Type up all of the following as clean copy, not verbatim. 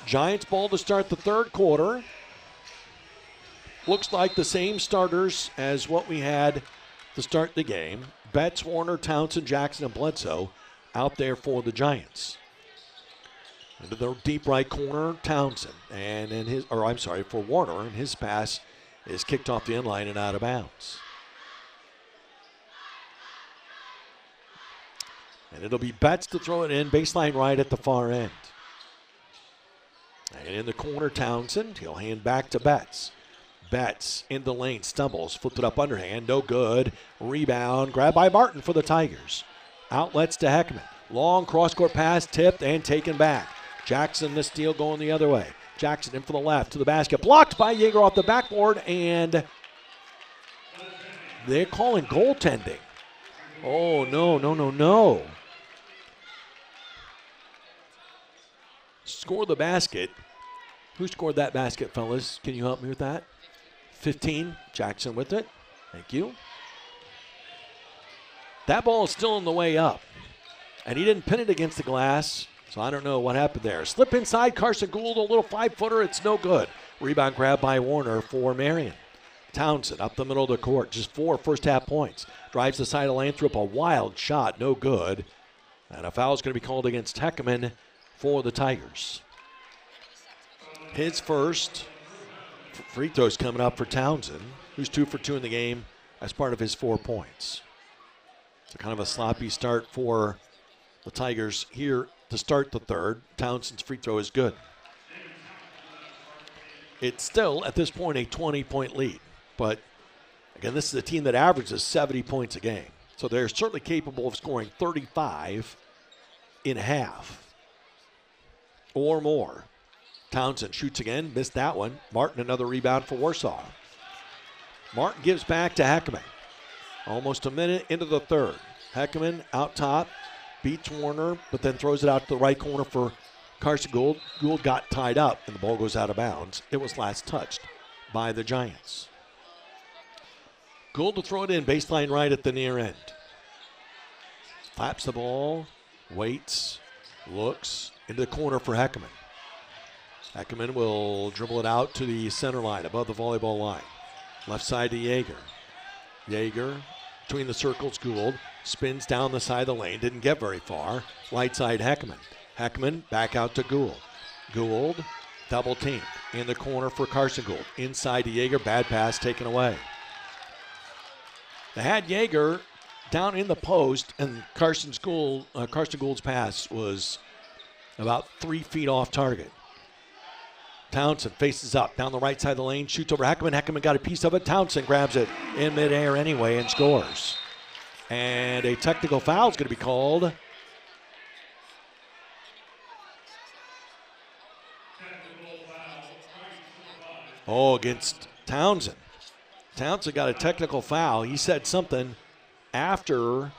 Giants ball to start the third quarter. Looks like the same starters as what we had to start the game. Betts, Warner, Townsend, Jackson, and Bledsoe out there for the Giants. Into the deep right corner, Townsend. For Warner, and his pass is kicked off the end line and out of bounds. And it'll be Betts to throw it in, baseline right at the far end. And in the corner, Townsend. He'll hand back to Betts. Betts in the lane, stumbles, flipped it up underhand, no good. Rebound, grabbed by Martin for the Tigers. Outlets to Heckman. Long cross-court pass, tipped and taken back. Jackson, the steal going the other way. Jackson in for the left to the basket. Blocked by Yeager off the backboard, and they're calling goaltending. Oh, no. Score the basket. Who scored that basket, fellas? Can you help me with that? 15. Jackson with it. Thank you. That ball is still on the way up. And he didn't pin it against the glass, so I don't know what happened there. Slip inside, Carson Gould, a little 5-footer. It's no good. Rebound grab by Warner for Marion. Townsend up the middle of the court. Just 4 first-half points. Drives the side of the lane, threw up a wild shot. No good. And a foul is going to be called against Heckman for the Tigers. His first free throws coming up for Townsend, who's 2 for 2 in the game as part of his 4 points. So kind of a sloppy start for the Tigers here to start the third. Townsend's free throw is good. It's still, at this point, a 20-point lead. But, again, this is a team that averages 70 points a game. So they're certainly capable of scoring 35 in half or more. Townsend shoots again, missed that one. Martin, another rebound for Warsaw. Martin gives back to Heckman. Almost a minute into the third. Heckman out top, beats Warner, but then throws it out to the right corner for Carson Gould. Gould got tied up, and the ball goes out of bounds. It was last touched by the Giants. Gould to throw it in, baseline right at the near end. Flaps the ball, waits, looks into the corner for Heckman. Heckman will dribble it out to the center line, above the volleyball line. Left side to Yeager. Yeager between the circles, Gould. Spins down the side of the lane, didn't get very far. Right side, Heckman. Heckman back out to Gould. Gould double teamed in the corner for Carson Gould. Inside to Yeager, bad pass taken away. They had Yeager down in the post, and Carson Gould's pass was about 3 feet off target. Townsend faces up down the right side of the lane, shoots over Heckman. Heckman got a piece of it. Townsend grabs it in midair anyway and scores. And a technical foul is going to be called. Against Townsend. Townsend got a technical foul. He said something after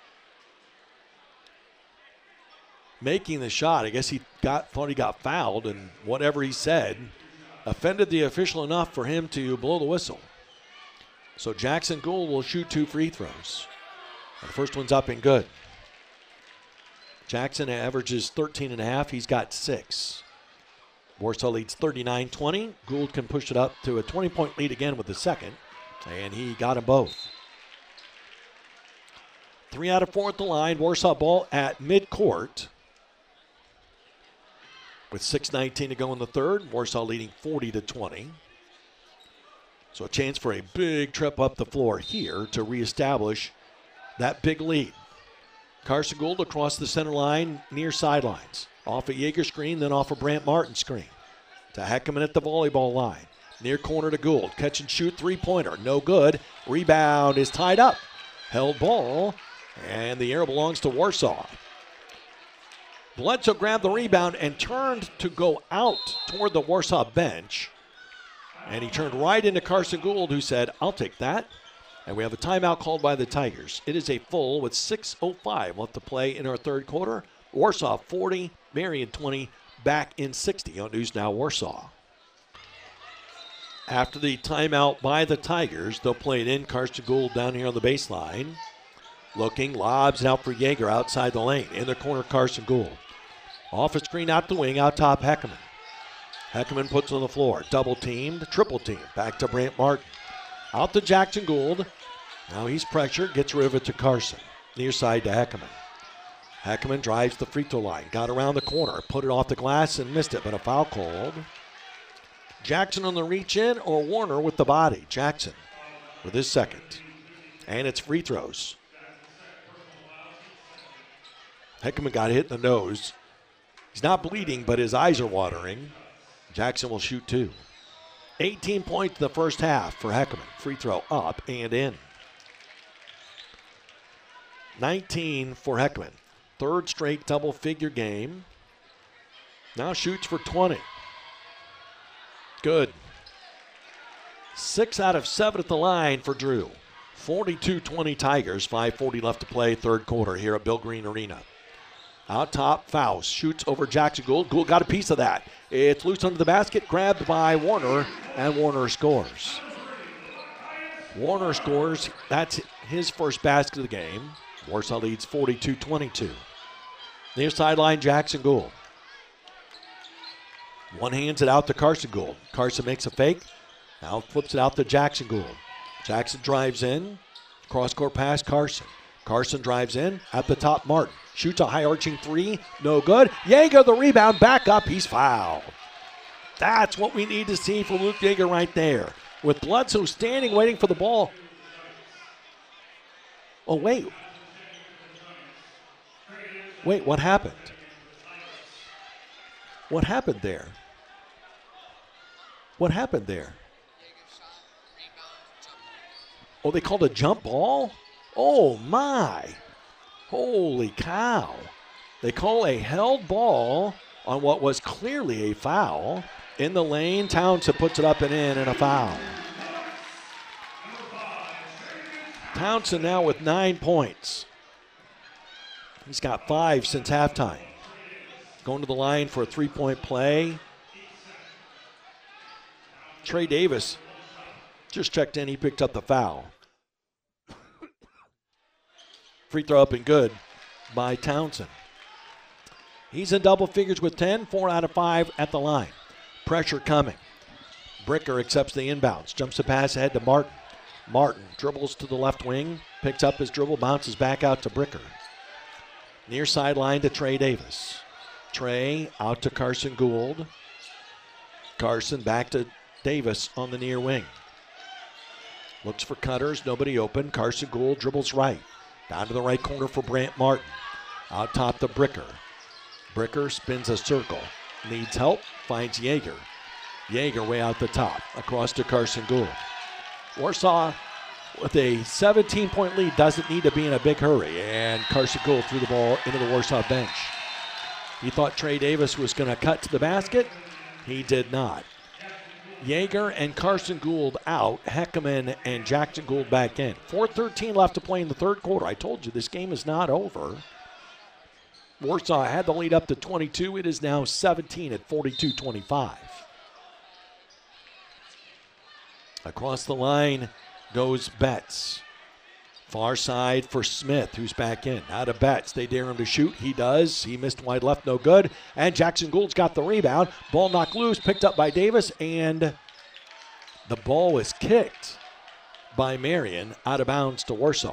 making the shot. I guess he thought he got fouled, and whatever he said offended the official enough for him to blow the whistle. So Jackson Gould will shoot 2 free throws. And the first one's up and good. Jackson averages 13.5. He's got 6. Warsaw leads 39-20. Gould can push it up to a 20-point lead again with the second, and he got them both. 3 out of 4 at the line. Warsaw ball at midcourt. With 6:19 to go in the third, Warsaw leading 40-20. So a chance for a big trip up the floor here to reestablish that big lead. Carson Gould across the center line near sidelines. Off a Yeager screen, then off a Brant Martin screen. To Heckman at the volleyball line. Near corner to Gould. Catch and shoot three-pointer. No good. Rebound is tied up. Held ball. And the air belongs to Warsaw. Bledsoe grabbed the rebound and turned to go out toward the Warsaw bench. And he turned right into Carson Gould, who said, "I'll take that." And we have a timeout called by the Tigers. It is a full with 6:05 left to play in our third quarter. Warsaw 40, Marion 20, back in 60 on News Now Warsaw. After the timeout by the Tigers, they'll play it in. Carson Gould down here on the baseline. Looking, lobs it out for Yeager outside the lane. In the corner, Carson Gould. Off a screen out the wing, out top Heckman. Heckman puts it on the floor. Double teamed, triple teamed. Back to Brant Martin. Out to Jackson Gould. Now he's pressured, gets rid of it to Carson. Near side to Heckman. Heckman drives the free throw line. Got around the corner, put it off the glass and missed it, but a foul called. Jackson on the reach in or Warner with the body. Jackson with his second. And it's free throws. Heckman got hit in the nose. He's not bleeding, but his eyes are watering. Jackson will shoot 2. 18 points in the first half for Heckman. Free throw up and in. 19 for Heckman. Third straight double-figure game. Now shoots for 20. Good. 6 out of 7 at the line for Drew. 42-20 Tigers. 5:40 left to play, third quarter here at Bill Green Arena. Out top, Faust shoots over Jackson Gould. Gould got a piece of that. It's loose under the basket, grabbed by Warner, and Warner scores. Warner scores. That's his first basket of the game. Warsaw leads 42-22. Near sideline, Jackson Gould. One hands it out to Carson Gould. Carson makes a fake. Now flips it out to Jackson Gould. Jackson drives in. Cross-court pass, Carson. Carson drives in. At the top, Martin. Shoots a high-arching 3. No good. Yeager the rebound. Back up. He's fouled. That's what we need to see from Luke Yeager right there. With Bledsoe standing, waiting for the ball. Oh, wait. Wait, what happened? What happened there? What happened there? Oh, they called a jump ball? Oh, my. Holy cow. They call a held ball on what was clearly a foul. In the lane, Townsend puts it up and in, and a foul. Townsend now with 9 points. He's got 5 since halftime. Going to the line for a three-point play. Trey Davis just checked in. He picked up the foul. Free throw up and good by Townsend. He's in double figures with 10, 4 out of 5 at the line. Pressure coming. Bricker accepts the inbounds. Jumps the pass ahead to Martin. Martin dribbles to the left wing. Picks up his dribble. Bounces back out to Bricker. Near sideline to Trey Davis. Trey out to Carson Gould. Carson back to Davis on the near wing. Looks for cutters. Nobody open. Carson Gould dribbles right. Down to the right corner for Brant Martin. Out top to Bricker. Bricker spins a circle. Needs help. Finds Yeager. Yeager way out the top. Across to Carson Gould. Warsaw with a 17-point lead doesn't need to be in a big hurry. And Carson Gould threw the ball into the Warsaw bench. He thought Trey Davis was going to cut to the basket. He did not. Yeager and Carson Gould out. Heckman and Jackson Gould back in. 4:13 left to play in the third quarter. I told you this game is not over. Warsaw had the lead up to 22. It is now 17 at 42-25. Across the line goes Betts. Far side for Smith, who's back in. Now to Betts. They dare him to shoot. He does. He missed wide left, no good. And Jackson Gould's got the rebound. Ball knocked loose, picked up by Davis, and the ball was kicked by Marion out of bounds to Warsaw.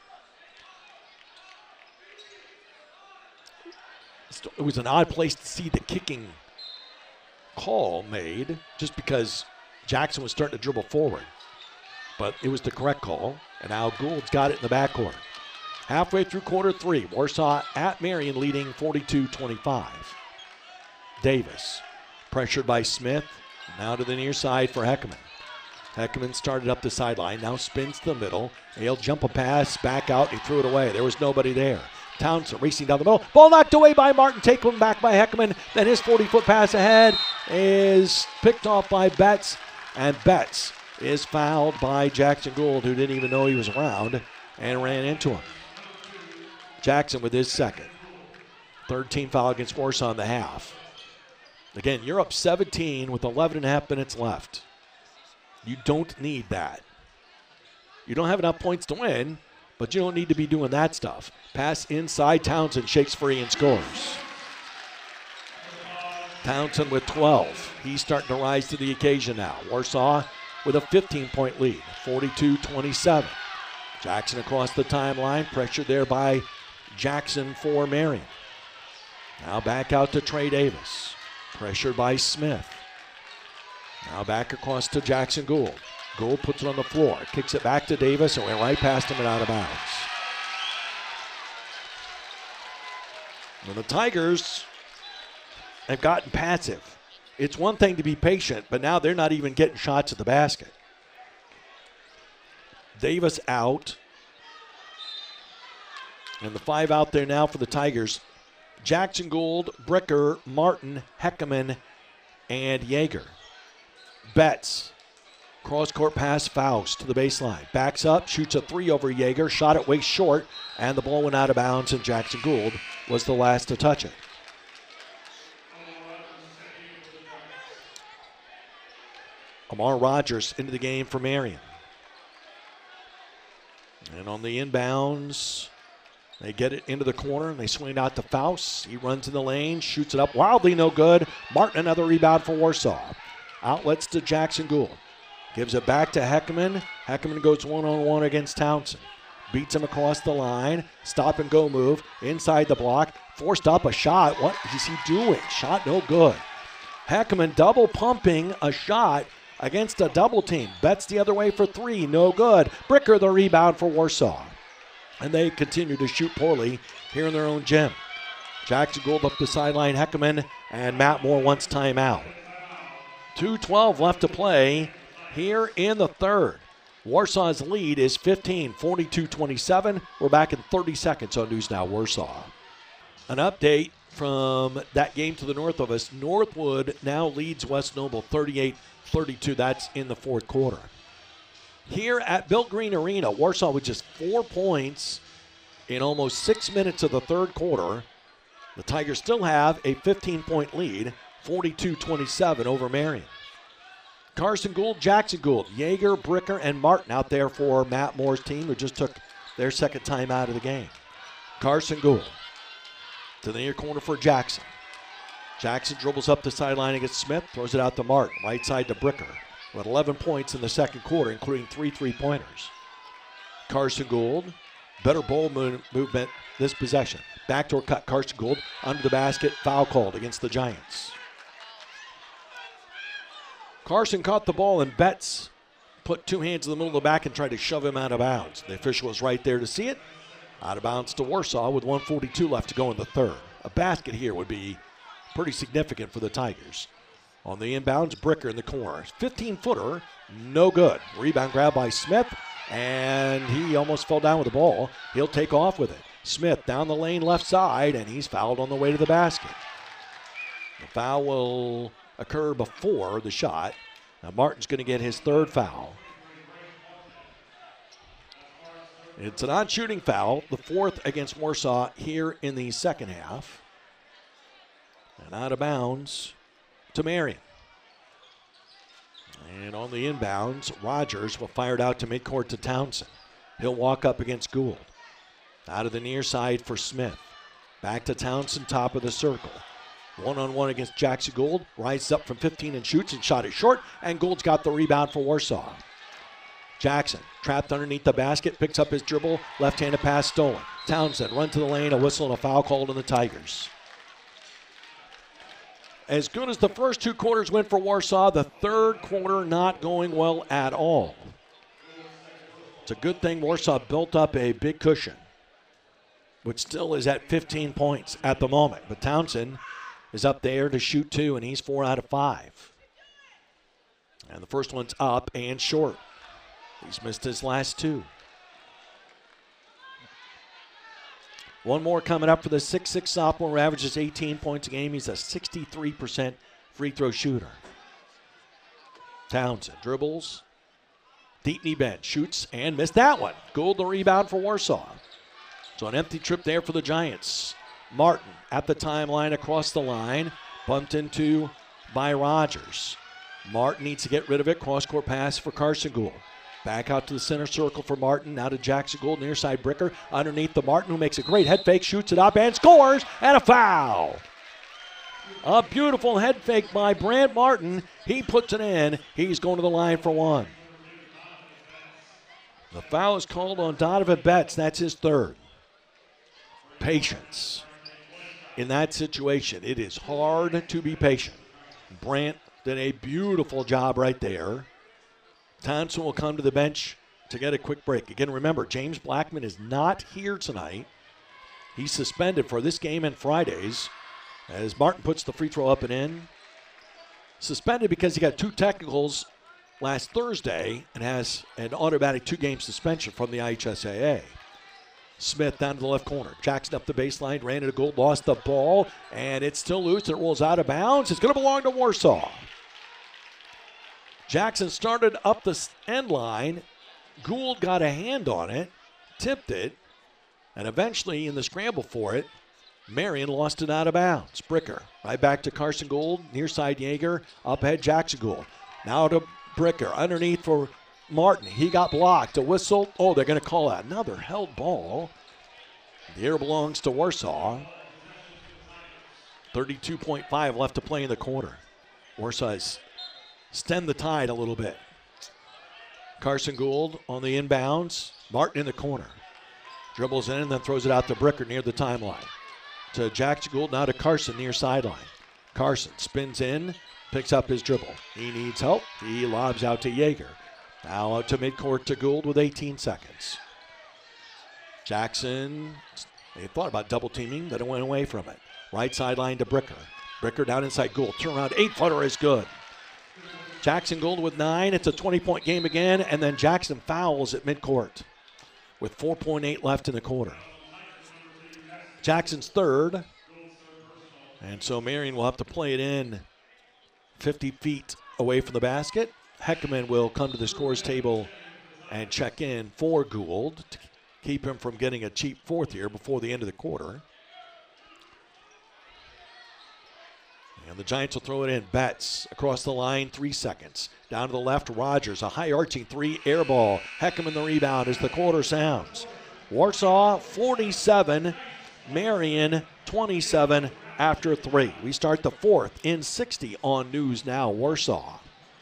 It was an odd place to see the kicking call made just because Jackson was starting to dribble forward. But it was the correct call, and now Gould's got it in the backcourt. Halfway through quarter 3, Warsaw at Marion leading 42-25. Davis, pressured by Smith, now to the near side for Heckman. Heckman started up the sideline, now spins to the middle. He'll jump a pass, back out, he threw it away. There was nobody there. Townsend racing down the middle. Ball knocked away by Martin, taken back by Heckman. Then his 40-foot pass ahead is picked off by Betts, and Betts is fouled by Jackson Gould, who didn't even know he was around, and ran into him. Jackson with his second. Third team foul against Warsaw in the half. Again, you're up 17 with 11 and a half minutes left. You don't need that. You don't have enough points to win, but you don't need to be doing that stuff. Pass inside, Townsend shakes free and scores. Townsend with 12. He's starting to rise to the occasion now. Warsaw with a 15-point lead, 42-27. Jackson across the timeline, pressured there by Jackson for Marion. Now back out to Trey Davis, pressured by Smith. Now back across to Jackson Gould. Gould puts it on the floor, kicks it back to Davis, and went right past him and out of bounds. Well, the Tigers have gotten passive. It's one thing to be patient, but now they're not even getting shots at the basket. Davis out. And the 5 out there now for the Tigers. Jackson Gould, Bricker, Martin, Heckerman, and Yeager. Betts. Cross-court pass, Faust to the baseline. Backs up, shoots a 3 over Yeager. Shot it way short, and the ball went out of bounds, and Jackson Gould was the last to touch it. Amar Rogers into the game for Marion. And on the inbounds, they get it into the corner, and they swing it out to Faust. He runs in the lane, shoots it up wildly, no good. Martin, another rebound for Warsaw. Outlets to Jackson Gould. Gives it back to Heckerman. Heckerman goes one-on-one against Townsend. Beats him across the line. Stop and go move. Inside the block. Forced up a shot. What is he doing? Shot no good. Heckerman double pumping a shot against a double team. Betts the other way for 3. No good. Bricker the rebound for Warsaw. And they continue to shoot poorly here in their own gym. Jackson Gould up the sideline. Heckerman and Matt Moore wants timeout. 2:12 left to play here in the third. Warsaw's lead is 15, 42-27. We're back in 30 seconds on News Now Warsaw. An update from that game to the north of us. Northwood now leads West Noble 38-32. That's in the fourth quarter. Here at Bill Green Arena, Warsaw with just 4 points in almost 6 minutes of the third quarter. The Tigers still have a 15-point lead, 42-27 over Marion. Carson Gould, Jackson Gould, Yeager, Bricker, and Martin out there for Matt Moore's team, who just took their second time out of the game. Carson Gould to the near corner for Jackson. Jackson dribbles up the sideline against Smith, throws it out to Martin, right side to Bricker, with 11 points in the second quarter, including 3 3-pointers. Carson Gould, better ball movement this possession. Backdoor cut, Carson Gould under the basket, foul called against the Giants. Carson caught the ball, and Betts put 2 hands in the middle of the back and tried to shove him out of bounds. The official was right there to see it. Out of bounds to Warsaw with 1:42 left to go in the third. A basket here would be pretty significant for the Tigers. On the inbounds, Bricker in the corner. 15-footer, no good. Rebound grab by Smith, and he almost fell down with the ball. He'll take off with it. Smith down the lane left side, and he's fouled on the way to the basket. The foul will occur before the shot. Now Martin's going to get his third foul. It's a non-shooting foul, the fourth against Warsaw here in the second half. And out of bounds to Marion. And on the inbounds, Rogers will fire it out to midcourt to Townsend. He'll walk up against Gould. Out of the near side for Smith. Back to Townsend, top of the circle. One-on-one against Jackson Gould. Rises up from 15 and shoots, and shot it short. And Gould's got the rebound for Warsaw. Jackson trapped underneath the basket, picks up his dribble. Left-handed pass stolen. Townsend run to the lane, a whistle and a foul called on the Tigers. As good as the first 2 quarters went for Warsaw, the third quarter not going well at all. It's a good thing Warsaw built up a big cushion, which still is at 15 points at the moment. But Townsend is up there to shoot 2, and he's 4 out of 5. And the first one's up and short. He's missed his last 2. One more coming up for the 6'6 sophomore, who averages 18 points a game. He's a 63% free throw shooter. Townsend dribbles, deep knee bend, shoots, and missed that one. Gould the rebound for Warsaw. So an empty trip there for the Giants. Martin at the timeline across the line, bumped into by Rogers. Martin needs to get rid of it. Cross-court pass for Carson Gould. Back out to the center circle for Martin. Now to Jackson Gould, near side Bricker. Underneath the Martin, who makes a great head fake, shoots it up and scores, and a foul. A beautiful head fake by Brant Martin. He puts it in. He's going to the line for one. The foul is called on Donovan Betts. That's his third. Patience. In that situation, it is hard to be patient. Brant did a beautiful job right there. Thompson will come to the bench to get a quick break. Again, remember, James Blackman is not here tonight. He's suspended for this game and Fridays as Martin puts the free throw up and in. Suspended because he got 2 technicals last Thursday and has an automatic 2-game suspension from the IHSAA. Smith down to the left corner. Jackson up the baseline, ran into Gould, lost the ball, and it's still loose. It rolls out of bounds. It's going to belong to Warsaw. Jackson started up the end line. Gould got a hand on it, tipped it, and eventually in the scramble for it, Marion lost it out of bounds. Bricker right back to Carson Gould, near side Yeager, up ahead Jackson Gould. Now to Bricker, underneath for Martin. He got blocked. A whistle. Oh, they're going to call out another held ball. The air belongs to Warsaw. 32.5 left to play in the quarter. Warsaw's stemmed the tide a little bit. Carson Gould on the inbounds. Martin in the corner. Dribbles in and then throws it out to Bricker near the timeline. To Jackson Gould, now to Carson near sideline. Carson spins in, picks up his dribble. He needs help. He lobs out to Yeager. Now out to midcourt to Gould with 18 seconds. Jackson, they thought about double teaming, but it went away from it. Right sideline to Bricker. Bricker down inside Gould. Turnaround 8-footer is good. Jackson Gould with 9. It's a 20-point game again, and then Jackson fouls at midcourt with 4.8 left in the quarter. Jackson's third, and so Marion will have to play it in 50 feet away from the basket. Heckman will come to the scores table and check in for Gould to keep him from getting a cheap fourth here before the end of the quarter. And the Giants will throw it in. Betts across the line, 3 seconds. Down to the left, Rogers, a high arching 3 air ball. Heckman the rebound as the quarter sounds. Warsaw 47, Marion 27 after 3. We start the fourth in 60 on News Now Warsaw.